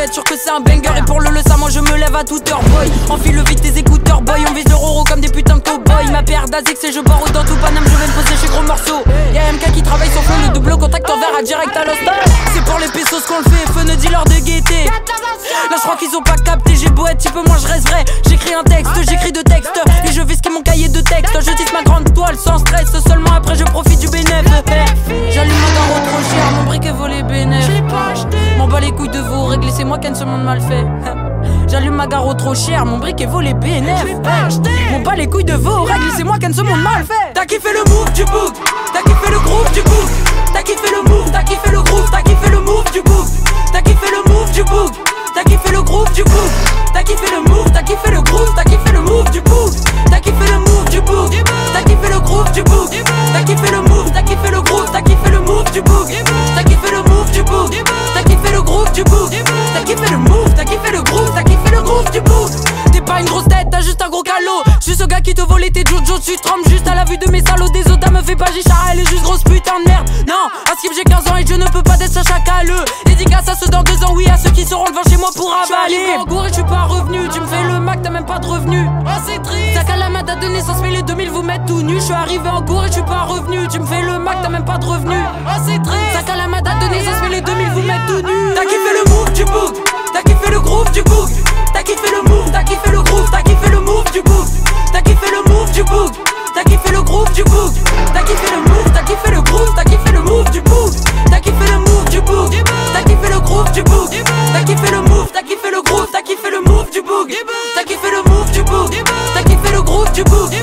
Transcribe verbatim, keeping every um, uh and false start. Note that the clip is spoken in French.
être sûr que c'est un banger. Et pour le le ça moi je me lève à toute heure boy. Enfile vite tes écouteurs boy. On vise le roro comme des putains de cow-boys. Ma paire d'Azix et je barre dans tout Paname. Je vais me poser chez gros morceaux. Y'a M K qui travaille sur flow. Le double contact envers à direct à l'hosta. C'est pour les pesos qu'on le fait. Feu ne dealer de gaieté. Là je crois qu'ils ont pas capté. J'ai beau être petit peu moins je reste vrai. J'écris un texte, j'écris deux textes. Et je vais skier mon cahier de texte. Je tisse ma grande toile sans stress. Seulement après je profite du bénéfice. J'allume mon carreau trop cher. Mon briquet volé bénéf. M'en bats les couilles de vos règles. C'est moi qui aime ce monde mal fait. J'allume ma garo trop cher, mon briquet volé bénéf. M'en bats les couilles de vos règles, c'est moi qui aime ce monde mal fait. T'as kiffé le move du book, t'as kiffé le groove du book. T'as kiffé le move, t'as kiffé le groove, t'as kiffé le move du book. T'as kiffé le move du book, t'as kiffé le groove du book. T'as kiffé le move, t'as kiffé le groove, t'as kiffé le move du book. T'as kiffé le move du book, t'as kiffé le groove du book. T'as kiffé le move, t'as kiffé le groove, t'as kiffé le move du book. T'as kiffé le move du book, t'as kiffé le groove du book. T'as kiffé le move, t'as kiffé le groove, t'as kiffé le groove du book. T'es pas une grosse tête, t'as juste un gros calot. J'suis ce gars qui te volait tes jojo, tu trembles juste à la vue de mes salauds. Des autres, me fais pas Gichara, elle est juste grosse putain de merde. Non, à skip j'ai quinze ans et je ne peux pas être un chacaleux. Dédicace à ceux dans deux ans, oui, à ceux qui seront devant chez moi pour avaler. En cours et j'suis pas revenu, tu me fais le Mac, t'as même pas de revenu. Oh c'est triste. Sac à la main, date de naissance, mais les deux mille vous mettent tout nu. J'suis arrivé en cours et j'suis pas revenu, tu me fais le Mac, t'as même pas de revenu. Oh c'est triste. Sac à la main, date de naissance, mais les deux mille vous mettent tout nu. T'as kiffé le move du book, t'as kiffé le groove du book. T'as kiffé le move, t'as kiffé le groove, t'as kiffé le move du book. T'as kiffé le move du book, t'as kiffé le groove du book. T'as kiffé le move, t'as kiffé le groove, t'as kiffé le move du book. T'as kiffé le move du book, t'as kiffé le groove du book. T'as kiffé le move, t'as kiffé le groove, t'as kiffé le move du book. T'as kiffé le move du book, t'as kiffé le groove du book.